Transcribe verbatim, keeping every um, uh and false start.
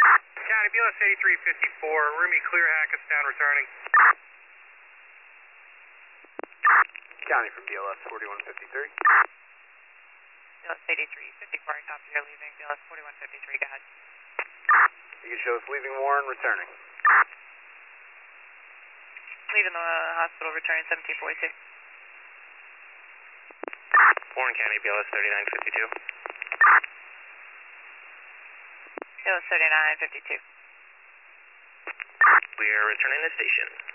County B L S eighty-three fifty-four, Roomy clear Hackettstown returning. County from B L S forty-one fifty-three. B L S eighty-three fifty-four, I copy, you're leaving B L S forty-one fifty-three, go ahead. You can show us leaving Warren, returning. Leaving the hospital, returning seventeen forty-two. Warren County B L S thirty-nine fifty-two. B L S thirty-nine fifty-two. We are returning to station.